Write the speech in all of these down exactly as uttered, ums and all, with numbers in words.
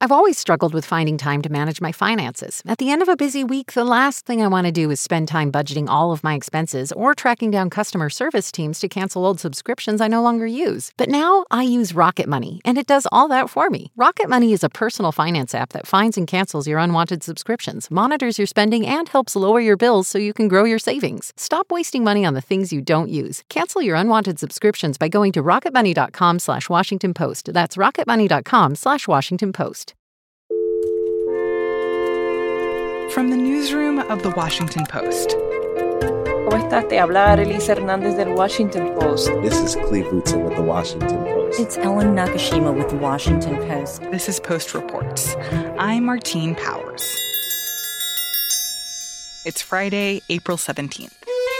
I've always struggled with finding time to manage my finances. At the end of a busy week, the last thing I want to do is spend time budgeting all of my expenses or tracking down customer service teams to cancel old subscriptions I no longer use. But now I use Rocket Money, and it does all that for me. Rocket Money is a personal finance app that finds and cancels your unwanted subscriptions, monitors your spending, and helps lower your bills so you can grow your savings. Stop wasting money on the things you don't use. Cancel your unwanted subscriptions by going to rocketmoney.com slash Washington Post. That's rocketmoney.com slash Washington Post. From the newsroom of The Washington Post. ¿Cómo estás? Te habla Arelis Hernández del Washington Post. This is Cleve Rutzer with The Washington Post. It's Ellen Nakashima with The Washington Post. This is Post Reports. I'm Martine Powers. It's Friday, April seventeenth.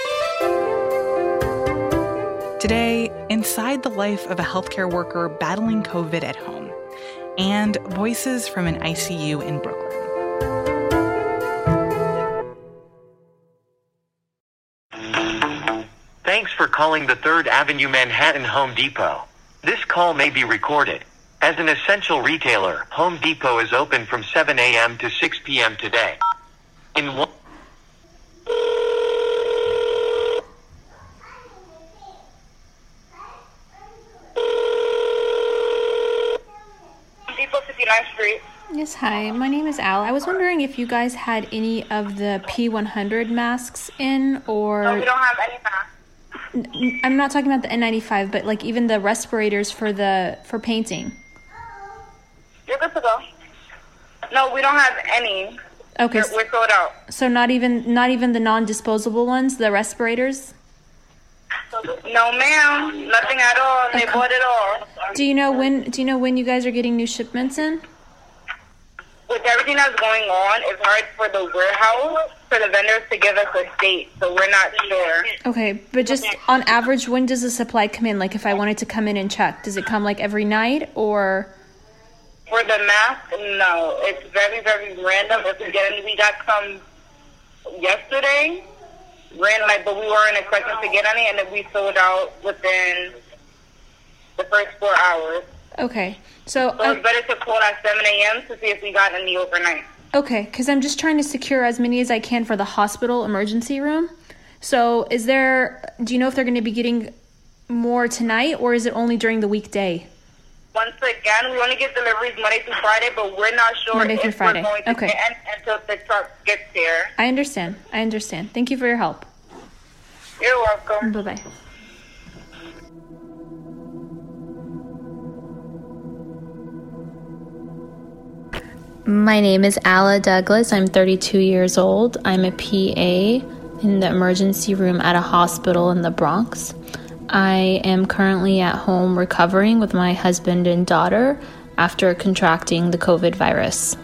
Today, inside the life of a healthcare worker battling COVID at home, and voices from an I C U in Brooklyn. Thanks for calling the third Avenue Manhattan Home Depot. This call may be recorded. As an essential retailer, Home Depot is open from seven a.m. to six p.m. today. In one Depot fifty-ninth Street. Yes, hi. My name is Al. I was wondering if you guys had any of the P one hundred masks in, or... No, we don't have any masks. I'm not talking about the N ninety-five, but like even the respirators for the for painting. You're good to go. No, we don't have any. Okay. We're, we're sold out. So not even not even the non-disposable ones, the respirators? No, ma'am. Nothing at all. They Okay. bought it all. Do you know when do you know when you guys are getting new shipments in? With everything that's going on, it's hard for the warehouse, for the vendors to give us a date, so we're not sure. Okay, but just on average, when does the supply come in? Like if I wanted to come in and check, does it come like every night or? For the mask, no. It's very, very random. If we get any, we got some yesterday, ran like, but we weren't expecting to get any, and then we sold out within the first four hours. Okay, so... So it's better to call at seven a.m. to see if we got any overnight. Okay, because I'm just trying to secure as many as I can for the hospital emergency room. So is there... Do you know if they're going to be getting more tonight, or is it only during the weekday? Once again, we only get deliveries Monday through Friday, but we're not sure Monday through if Friday. we're going to Okay. get until the truck gets here. I understand. I understand. Thank you for your help. You're welcome. Bye-bye. My name is Alla Douglas. I'm thirty-two years old. I'm a P A in the emergency room at a hospital in the Bronx. I am currently at home recovering with my husband and daughter after contracting the COVID virus.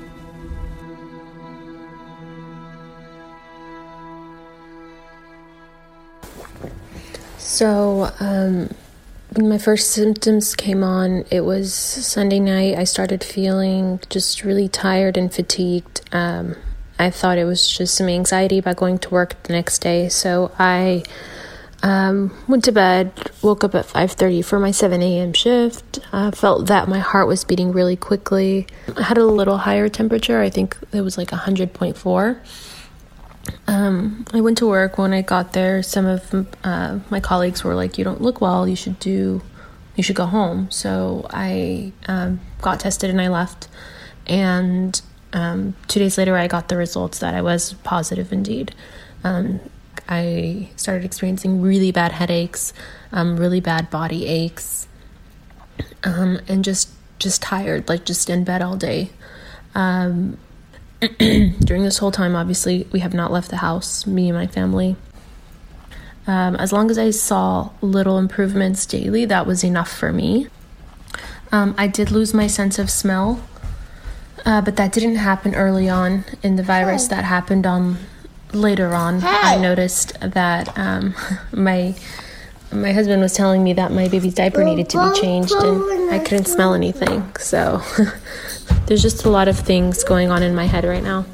So, um, when my first symptoms came on, it was Sunday night. I started feeling just really tired and fatigued. Um, I thought it was just some anxiety about going to work the next day. So I um, went to bed, woke up at five thirty for my seven a.m. shift. I felt that my heart was beating really quickly. I had a little higher temperature. I think it was like one hundred point four. Um, I went to work. When I got there, some of uh, my colleagues were like, "You don't look well. You should do, you should go home." So I um, got tested and I left. And um, two days later, I got the results that I was positive indeed. Um, I started experiencing really bad headaches, um, really bad body aches, um, and just just tired, like just in bed all day. Um, During this whole time, obviously, we have not left the house, me and my family. Um, as long as I saw little improvements daily, that was enough for me. Um, I did lose my sense of smell, uh, but that didn't happen early on in the virus. That happened on later on. I noticed that um, my my husband was telling me that my baby's diaper needed to be changed, and I couldn't smell anything. So there's just a lot of things going on in my head right now.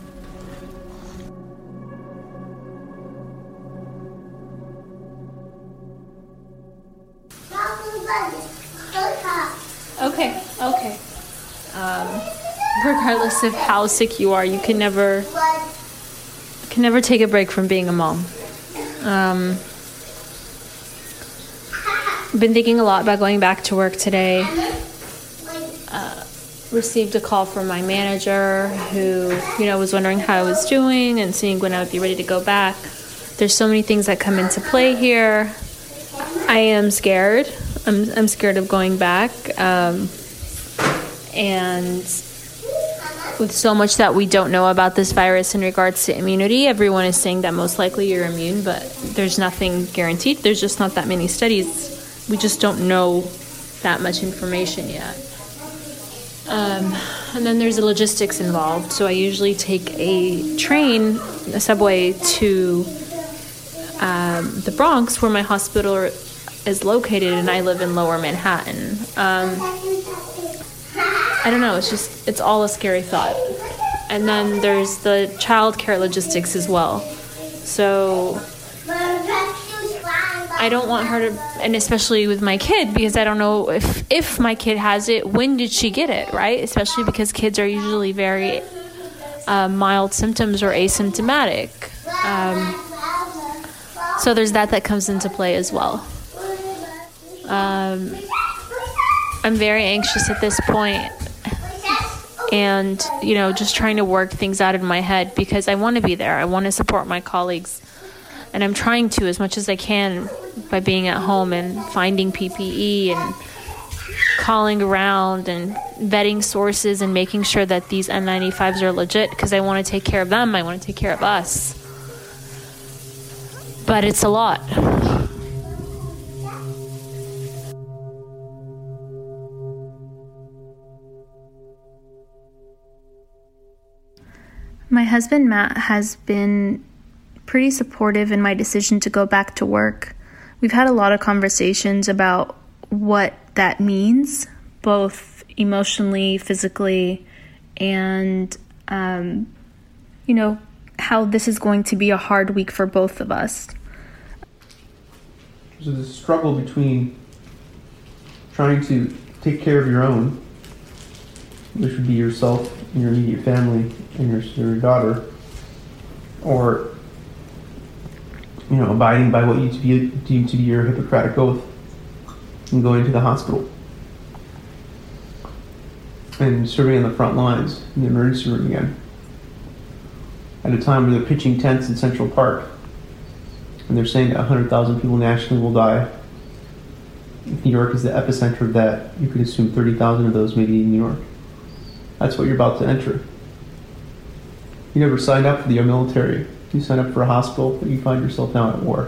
Okay, okay. Um, regardless of how sick you are, you can never can never take a break from being a mom. Um, I've been thinking a lot about going back to work today. Uh, received a call from my manager who, you know, was wondering how I was doing and seeing when I would be ready to go back. There's so many things that come into play here. I am scared. I'm I'm scared of going back. Um, and with so much that we don't know about this virus in regards to immunity, everyone is saying that most likely you're immune, but there's nothing guaranteed. There's just not that many studies. We just don't know that much information yet. Um, and then there's the logistics involved. So I usually take a train, a subway to um, the Bronx, where my hospital is located, and I live in Lower Manhattan. Um, I don't know, it's just, it's all a scary thought. And then there's the childcare logistics as well. So I don't want her to, and especially with my kid, because I don't know if, if my kid has it, when did she get it, right? Especially because kids are usually very uh, mild symptoms or asymptomatic. Um, so there's that that comes into play as well. Um, I'm very anxious at this point. And, you know, just trying to work things out in my head, because I want to be there. I want to support my colleagues. And I'm trying to as much as I can by being at home and finding P P E and calling around and vetting sources and making sure that these N ninety-fives are legit, because I want to take care of them. I want to take care of us. But it's a lot. My husband, Matt, has been pretty supportive in my decision to go back to work. We've had a lot of conversations about what that means, both emotionally, physically, and, um, you know, how this is going to be a hard week for both of us. There's a struggle between trying to take care of your own, which would be yourself and your immediate family and your, your daughter, or, you know, abiding by what you to be deemed to be your Hippocratic oath and going to the hospital and serving on the front lines in the emergency room again at a time where they're pitching tents in Central Park and they're saying that one hundred thousand people nationally will die. If New York is the epicenter of that, you could assume thirty thousand of those may be in New York. That's what you're about to enter. You never signed up for the military. You signed up for a hospital, but you find yourself now at war.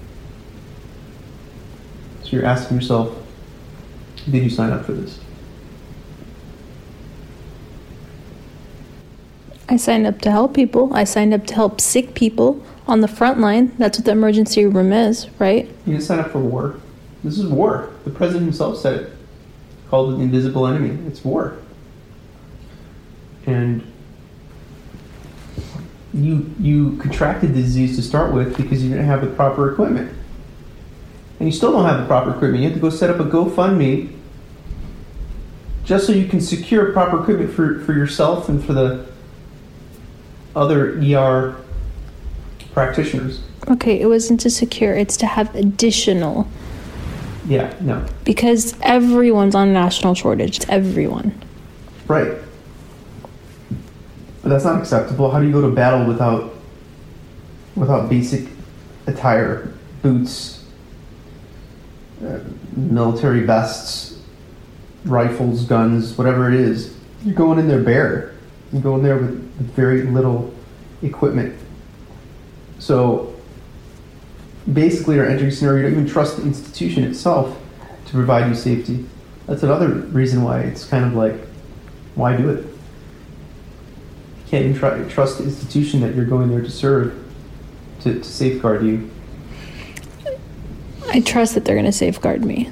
So you're asking yourself, did you sign up for this? I signed up to help people. I signed up to help sick people on the front line. That's what the emergency room is, right? You didn't sign up for war. This is war. The president himself said it. Called it the invisible enemy. It's war. And you you contracted the disease to start with because you didn't have the proper equipment. And you still don't have the proper equipment. You have to go set up a GoFundMe just so you can secure proper equipment for, for yourself and for the other E R practitioners. Okay, it wasn't to secure, it's to have additional. Yeah, no. Because everyone's on national shortage. It's everyone. Right. But that's not acceptable. How do you go to battle without without basic attire, boots, uh, military vests, rifles, guns, whatever it is? You're going in there bare. You go in there with very little equipment. So basically, our entry scenario, you don't even trust the institution itself to provide you safety. That's another reason why it's kind of like, why do it? You can't even try, trust the institution that you're going there to serve to, to safeguard you. I trust that they're going to safeguard me.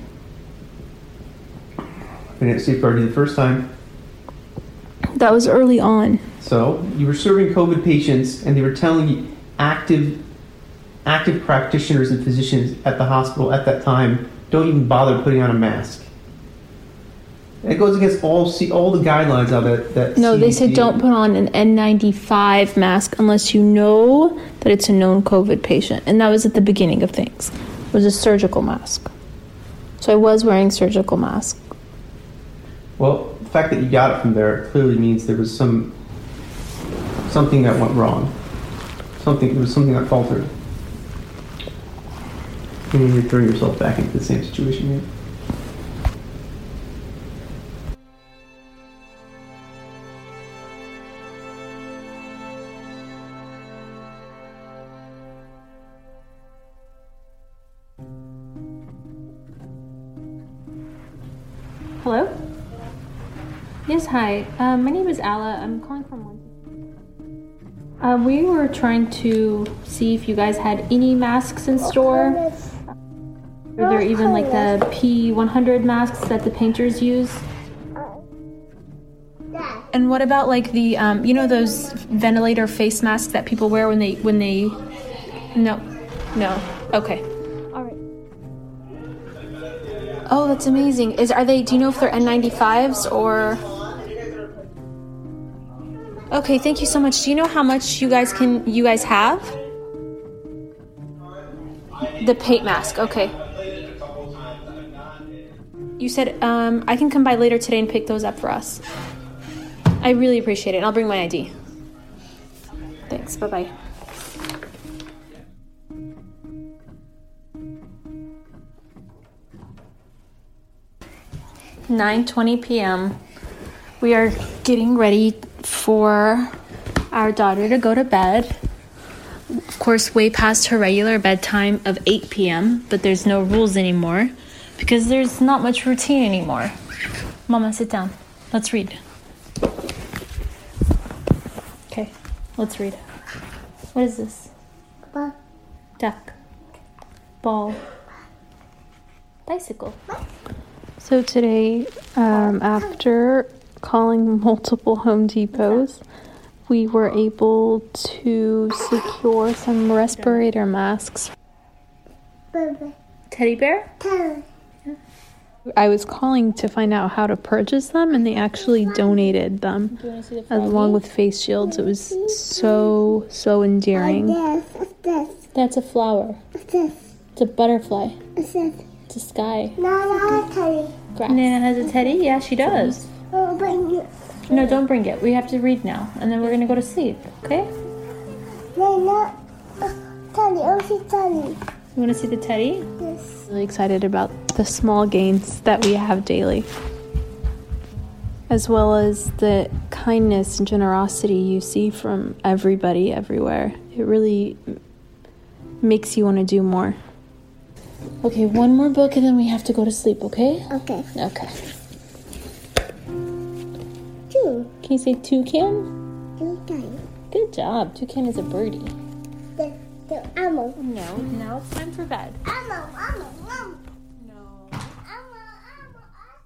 They didn't safeguard you the first time. That was early on. So you were serving COVID patients, and they were telling you active, active practitioners and physicians at the hospital at that time, don't even bother putting on a mask. It goes against all C- all the guidelines of it. That no, C D C. they said don't put on an N ninety-five mask unless you know that it's a known COVID patient. And that was at the beginning of things. It was a surgical mask. So I was wearing surgical mask. Well, the fact that you got it from there clearly means there was some something that went wrong. Something there was something that faltered. I mean, you're throwing yourself back into the same situation here. Hello? Yes, hi. Um, my name is Alla. I'm calling from one. Uh, we were trying to see if you guys had any masks in store. Are there even like the P one hundred masks that the painters use? And what about like the, um, you know, those ventilator face masks that people wear when they, when they, no, no, okay. Oh, that's amazing. Is are they? Do you know if they're N ninety-fives or? Okay, thank you so much. Do you know how much you guys can you guys have? The paint mask. Okay. You said um, I can come by later today and pick those up for us. I really appreciate it. I'll bring my I D. Thanks. Bye bye. nine twenty p.m. We are getting ready for our daughter to go to bed. Of course, way past her regular bedtime of eight p.m., but there's no rules anymore because there's not much routine anymore. Mama, sit down. Let's read. Okay, let's read. What is this? Ball. Duck. Ball. Bicycle. So today, um, after calling multiple Home Depots, we were able to secure some respirator masks. Teddy bear? I was calling to find out how to purchase them, and they actually donated them along with face shields. It was so, so endearing. That's a flower. It's a butterfly. It's a sky. Nana, Grass. Nana has a teddy? Yeah, she does. No, don't bring it. We have to read now, and then we're going to go to sleep, okay? Nana, teddy, oh, see teddy. You want to see the teddy? Yes. Really excited about the small gains that we have daily, as well as the kindness and generosity you see from everybody everywhere. It really makes you want to do more. Okay, one more book and then we have to go to sleep, okay? Okay. Okay. Two. Can you say toucan? Toucan. Good job. Toucan is a birdie. The, the ammo. No, now it's time for bed. Ammo, ammo, ammo. No. Ammo,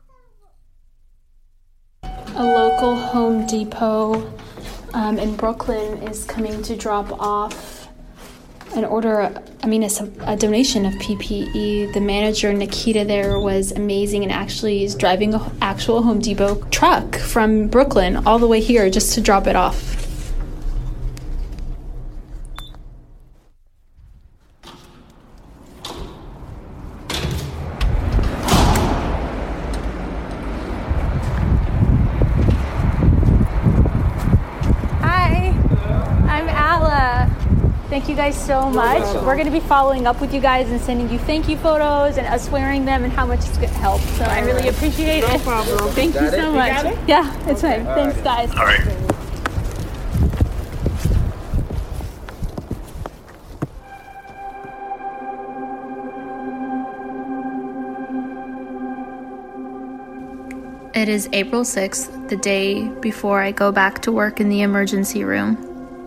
ammo, A local Home Depot um, in Brooklyn is coming to drop off an order, I mean, a, a donation of P P E. The manager, Nikita, there was amazing and actually is driving an actual Home Depot truck from Brooklyn all the way here just to drop it off. Thank you guys so much. We're going to be following up with you guys and sending you thank you photos and us wearing them and how much it's going to help. So I really appreciate it. No problem. Thank you so much. Yeah, it's fine. Thanks, guys. All right. It is April sixth, the day before I go back to work in the emergency room.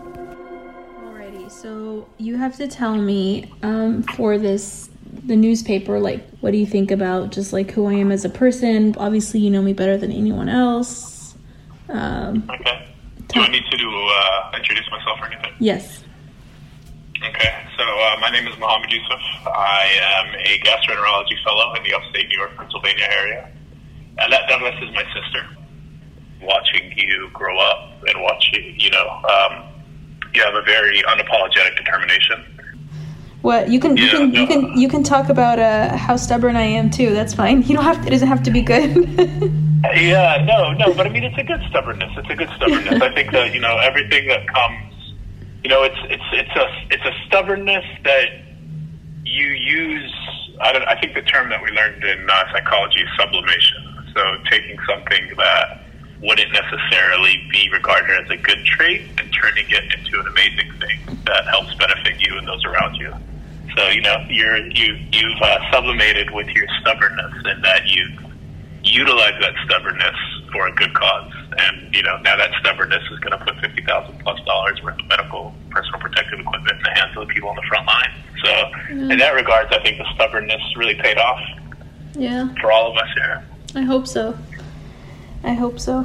So you have to tell me um, for this, the newspaper, like, what do you think about just like who I am as a person? Obviously, you know me better than anyone else. Um, okay. Do I need to do, uh, introduce myself or anything? Yes. Okay. So uh, my name is Mohammed Yusuf. I am a gastroenterology fellow in the upstate New York, Pennsylvania area. Annette Douglas is my sister. Watching you grow up and watching, you know, um, you have a very unapologetic determination. What you can you Yeah, can no. you can you can talk about uh, how stubborn I am too. That's fine. You don't have to, it doesn't have to be good. Yeah, no, no, but I mean, it's a good stubbornness. It's a good stubbornness. I think that, you know, everything that comes, you know, it's it's it's a it's a stubbornness that you use. I don't. I think the term that we learned in uh, psychology is sublimation. So taking something that wouldn't necessarily be regarded as a good trait and turning it into an amazing thing that helps benefit you and those around you. So, you know, you're, you, you've uh, sublimated with your stubbornness, and that you utilize that stubbornness for a good cause. And, you know, now that stubbornness is going to put fifty thousand plus dollars worth of medical personal protective equipment in the hands of the people on the front line. So Mm. in that regards, I think the stubbornness really paid off Yeah, for all of us here. I hope so. I hope so.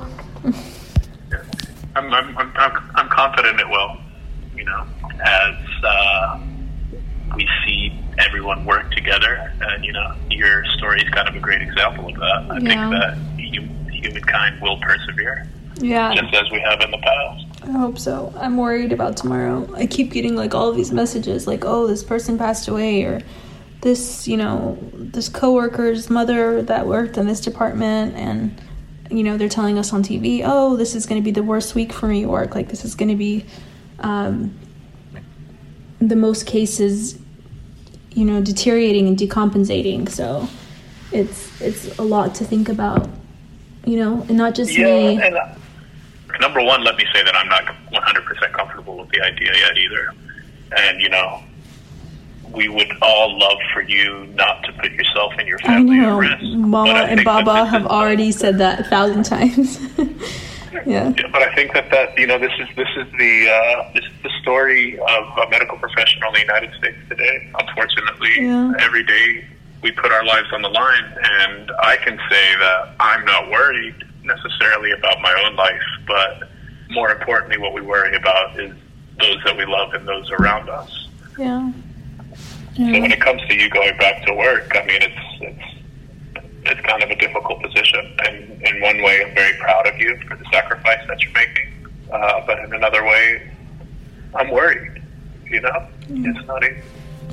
I'm, I'm, I'm, I'm confident it will, you know, as uh, we see everyone work together. And, you know, your story is kind of a great example of that. I Yeah. think that hum, humankind will persevere, Yeah, just as we have in the past. I hope so. I'm worried about tomorrow. I keep getting like all of these messages like, oh, this person passed away, or this, you know, this coworker's mother that worked in this department, and you know, they're telling us on T V, oh, this is going to be the worst week for me at work. Like, this is going to be um, the most cases, you know, deteriorating and decompensating. So it's it's a lot to think about, you know, and not just Yeah, me. and uh, number one, let me say that I'm not one hundred percent comfortable with the idea yet either. And, you know, we would all love for you not to put yourself and your I family know, at risk. Mama But I and think that Baba this have is- already said that a thousand times. Yeah. Yeah, but I think that, that you know this is this is the uh, this is the story of a medical professional in the United States today. Unfortunately, Yeah. every day we put our lives on the line, and I can say that I'm not worried necessarily about my own life, but more importantly, what we worry about is those that we love and those around us. Yeah. So when it comes to you going back to work, I mean, it's it's it's kind of a difficult position. And in one way, I'm very proud of you for the sacrifice that you're making. Uh, but in another way, I'm worried. You know, Mm. it's not easy.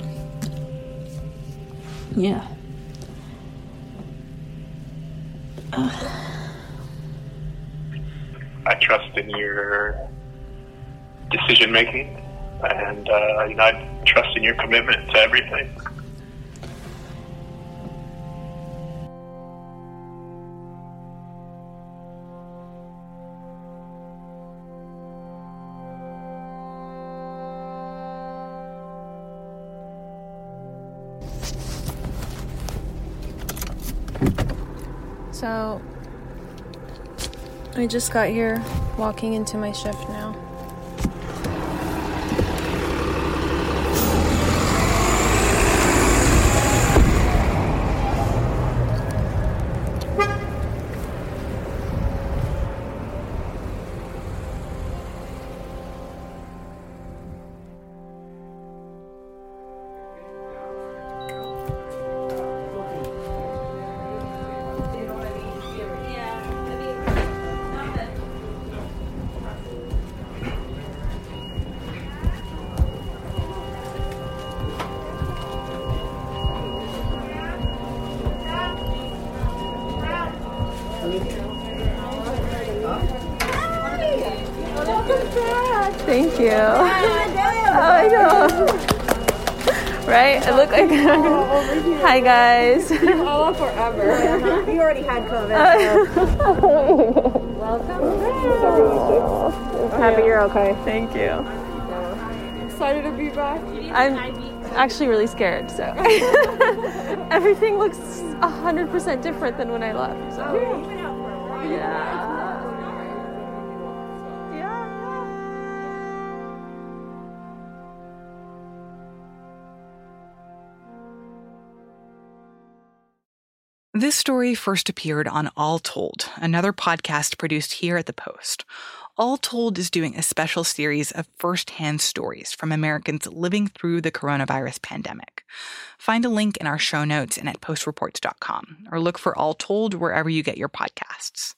Yeah. I trust in your decision making, and uh, you know, I trust in your commitment to everything. So, I just got here, walking into my shift now. Thank you. Oh, I know. Right? I look like. Hi, guys. Oh, forever. You already had COVID. Welcome. I'm happy you're okay. Thank you. Excited to be back. I'm actually really scared, so. Everything looks one hundred percent different than when I left. So. Oh, you've been out for a while. Yeah. This story first appeared on All Told, another podcast produced here at The Post. All Told is doing a special series of first-hand stories from Americans living through the coronavirus pandemic. Find a link in our show notes and at post reports dot com, or look for All Told wherever you get your podcasts.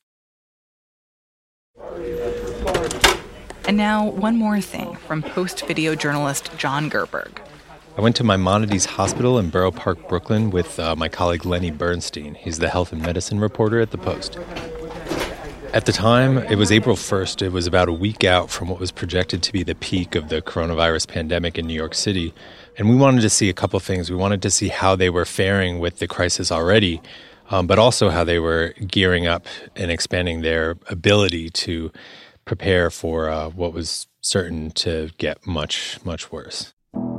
And now, one more thing from Post video journalist John Gerberg. I went to Maimonides Hospital in Borough Park, Brooklyn, with uh, my colleague Lenny Bernstein. He's the health and medicine reporter at the Post. At the time, it was April first. It was about a week out from what was projected to be the peak of the coronavirus pandemic in New York City. And we wanted to see a couple things. We wanted to see how they were faring with the crisis already, um, but also how they were gearing up and expanding their ability to prepare for uh, what was certain to get much, much worse.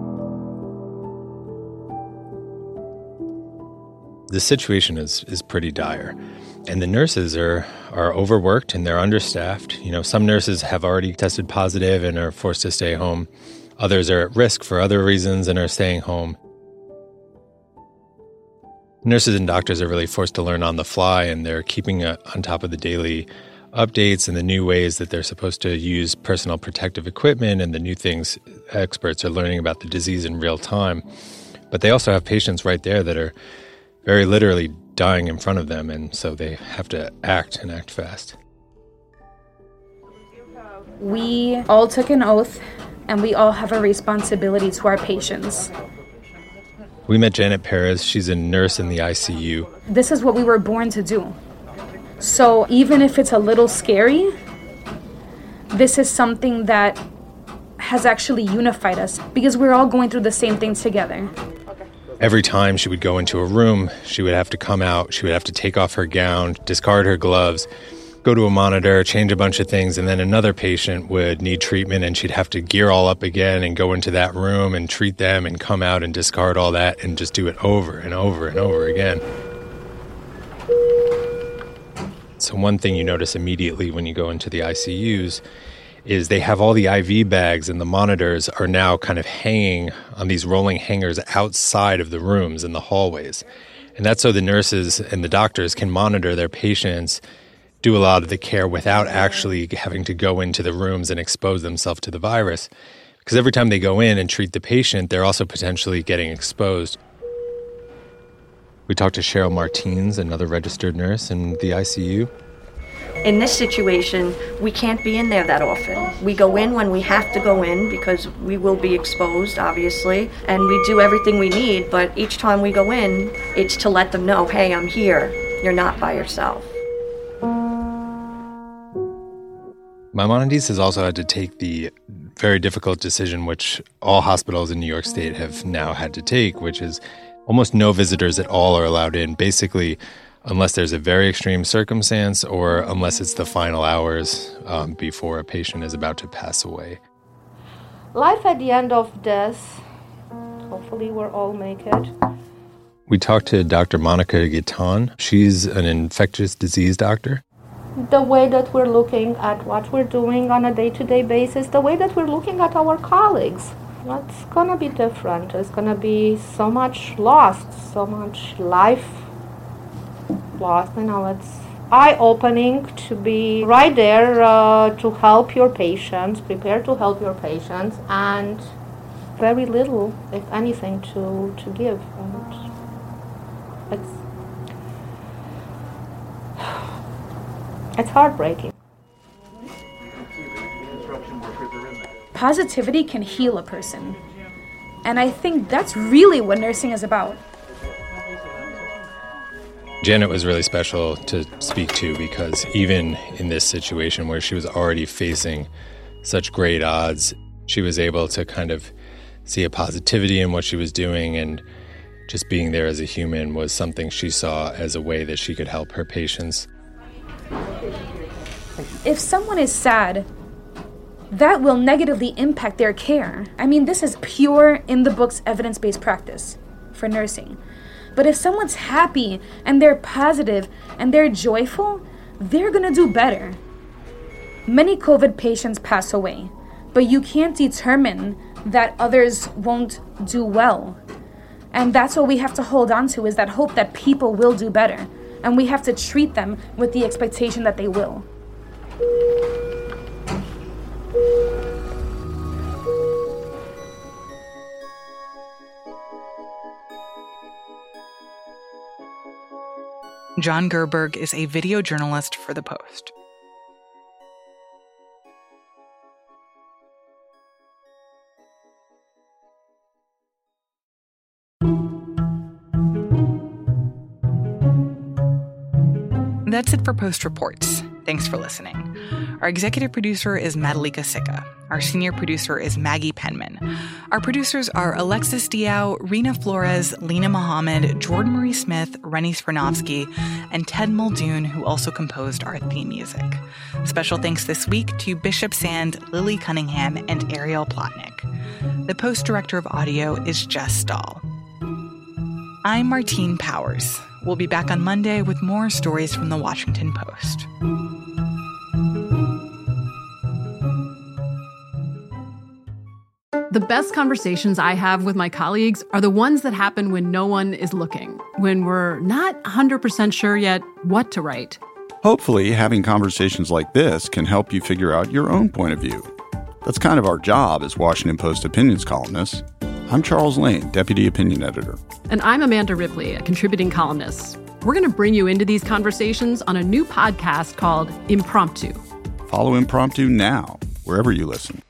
The situation is is pretty dire. And the nurses are, are overworked and they're understaffed. You know, some nurses have already tested positive and are forced to stay home. Others are at risk for other reasons and are staying home. Nurses and doctors are really forced to learn on the fly, and they're keeping uh, on top of the daily updates and the new ways that they're supposed to use personal protective equipment and the new things experts are learning about the disease in real time. But they also have patients right there that are very literally dying in front of them, and so they have to act and act fast. We all took an oath, and we all have a responsibility to our patients. We met Janet Perez. She's a nurse in the I C U. This is what we were born to do. So even if it's a little scary, this is something that has actually unified us because we're all going through the same thing together. Every time she would go into a room, she would have to come out, she would have to take off her gown, discard her gloves, go to a monitor, change a bunch of things, and then another patient would need treatment and she'd have to gear all up again and go into that room and treat them and come out and discard all that and just do it over and over and over again. So one thing you notice immediately when you go into the I C Us is they have all the I V bags, and the monitors are now kind of hanging on these rolling hangers outside of the rooms in the hallways. And that's so the nurses and the doctors can monitor their patients, do a lot of the care without actually having to go into the rooms and expose themselves to the virus. Because every time they go in and treat the patient, they're also potentially getting exposed. We talked to Cheryl Martins, another registered nurse in the I C U. In this situation, we can't be in there that often. We go in when we have to go in because we will be exposed, obviously, and we do everything we need, but each time we go in, it's to let them know, hey, I'm here. You're not by yourself. Maimonides has also had to take the very difficult decision which all hospitals in New York State have now had to take, which is almost no visitors at all are allowed in, basically unless there's a very extreme circumstance or unless it's the final hours um, before a patient is about to pass away. Life at the end of this, hopefully we'll all make it. We talked to Doctor Monica Guiton. She's an infectious disease doctor. The way that we're looking at what we're doing on a day-to-day basis, the way that we're looking at our colleagues, it's going to be different. There's going to be so much lost, so much life lost. You know, it's eye-opening to be right there uh, to help your patients, prepare to help your patients, and very little, if anything, to, to give. And it's, it's heartbreaking. Positivity can heal a person. And I think that's really what nursing is about. Janet was really special to speak to because even in this situation where she was already facing such great odds, she was able to kind of see a positivity in what she was doing, and just being there as a human was something she saw as a way that she could help her patients. If someone is sad, that will negatively impact their care. I mean, this is pure in the books evidence-based practice for nursing. But if someone's happy and they're positive and they're joyful, they're gonna do better. Many COVID patients pass away, but you can't determine that others won't do well. And that's what we have to hold on to, is that hope that people will do better. And we have to treat them with the expectation that they will. John Gerberg is a video journalist for The Post. That's it for Post Reports. Thanks for listening. Our executive producer is Madalika Sikka. Our senior producer is Maggie Penman. Our producers are Alexis Diao, Rena Flores, Lena Mohammed, Jordan Marie Smith, Rennie Spernovsky, and Ted Muldoon, who also composed our theme music. Special thanks this week to Bishop Sand, Lily Cunningham, and Ariel Plotnick. The Post director of audio is Jess Stahl. I'm Martine Powers. We'll be back on Monday with more stories from The Washington Post. The best conversations I have with my colleagues are the ones that happen when no one is looking, when we're not one hundred percent sure yet what to write. Hopefully, having conversations like this can help you figure out your own point of view. That's kind of our job as Washington Post opinions columnists. I'm Charles Lane, Deputy Opinion Editor. And I'm Amanda Ripley, a contributing columnist. We're going to bring you into these conversations on a new podcast called Impromptu. Follow Impromptu now, wherever you listen.